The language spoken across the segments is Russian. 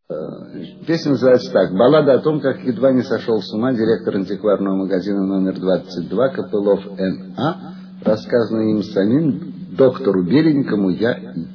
Песня называется так. Баллада о том, как едва не сошел с ума директор антикварного магазина номер 22 Копылов Н.А., рассказанная им самим доктору Беленькому Я.И.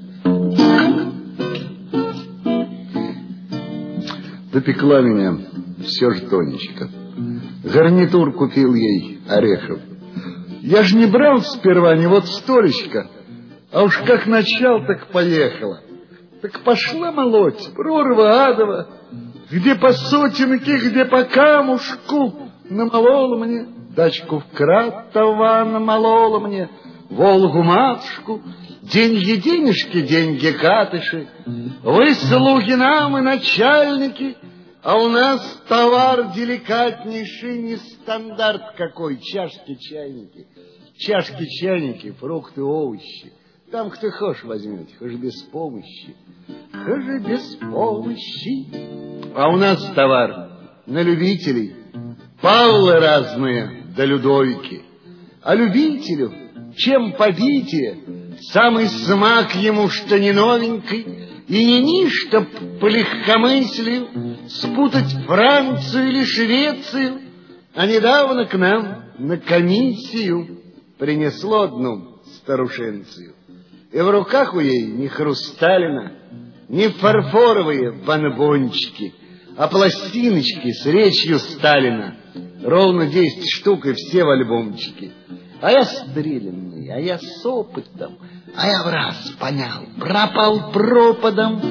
Допекла меня все же Тонечка. Гарнитур купил ей орехов. Я ж не брал сперва ни вот столечко, а уж как начал, так поехала. Так пошла молоть, прорва адова, где по сотенке, где по камушку, намолола мне, дачку в Кратова намолола мне, Волгу матушку, деньги-денежки, деньги-катыши. Вы слуги нам и начальники, а у нас товар деликатнейший, не стандарт какой, чашки-чайники. Чашки-чайники, фрукты, овощи. Там кто хочешь возьмете, хоть без помощи. Хоть без помощи. А у нас товар на любителей. Павлы разные, да Людовики. А любителю, чем побитие, самый смак ему, что не новенький, и не ничто по легкомыслию спутать Францию или Швецию. А недавно к нам на комиссию принесло одну старушенцию. И в руках у ей не хрусталина, не фарфоровые бонбончики, а пластиночки с речью Сталина. Ровно 10 штук и все в альбомчике. А я стрелянный, а я с опытом, а я в раз понял. Пропал пропадом,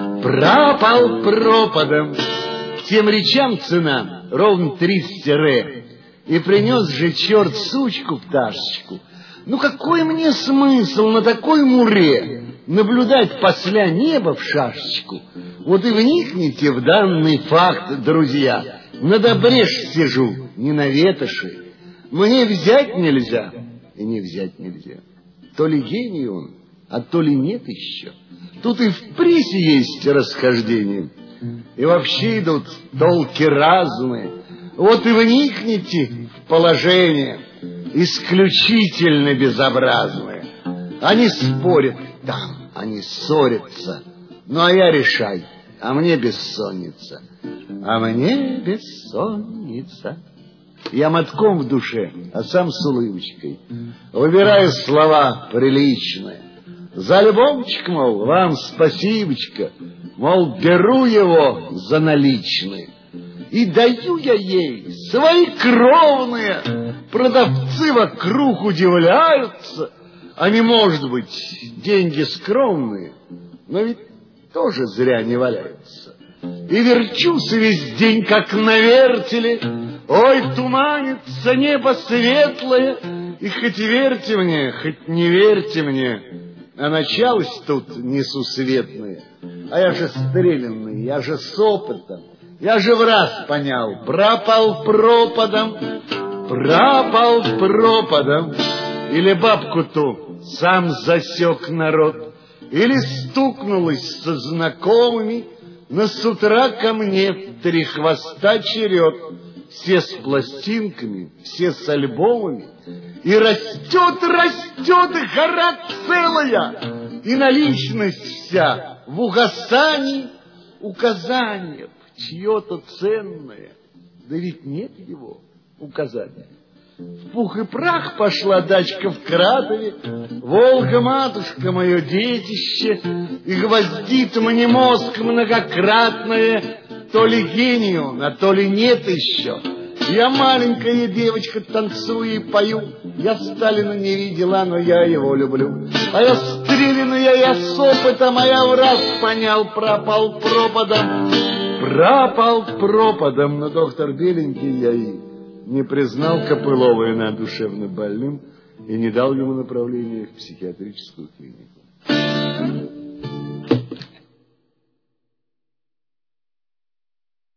пропал пропадом. Тем речам цена ровно 300 ре. И принес же черт сучку пташечку. Ну какой мне смысл на такой муре наблюдать после неба в шашечку? Вот и вникните в данный факт, друзья. На добре ж сижу, не на ветоши. Мне взять нельзя и не взять нельзя. То ли гений он, а то ли нет еще. Тут и в прессе есть расхождение. И вообще идут толки разные. Вот и вникните в положение. Исключительно безобразные. Они спорят там, они ссорятся. Ну, а я решай, а мне бессонница. А мне бессонница. Я мотком в душе, а сам с улыбочкой. Выбираю слова приличные. За альбомчик, мол, вам спасибочка. Мол, беру его за наличные. И даю я ей свои кровные. Продавцы вокруг удивляются. Они, может быть, деньги скромные, но ведь тоже зря не валяются. И верчусь весь день, как на вертеле. Ой, туманится небо светлое. И хоть верьте мне, хоть не верьте мне, а началось тут несусветное. А я же стрелянный, я же с опытом. Я же в раз понял, пропал пропадом, пропал пропадом. Или бабку ту сам засек народ, или стукнулась со знакомыми, но с утра ко мне в 3 хвоста черед. Все с пластинками, все с альбомами. И растет, растет гора целая, и наличность вся в угасании, указание чье-то ценное, да ведь нет его указания. В пух и прах пошла дачка в Кратове, Волга, матушка, мое детище, и гвоздит мне мозг многократное, то ли гений он, а то ли нет еще. Я маленькая девочка, танцую и пою, я Сталина не видела, но я его люблю. А я стрелянная, я с опытом, а я в раз понял, пропал пропадом. Пропал пропадом, но доктор Беленький Я.И. не признал Копылова Н.А. душевно больным и не дал ему направления в психиатрическую клинику.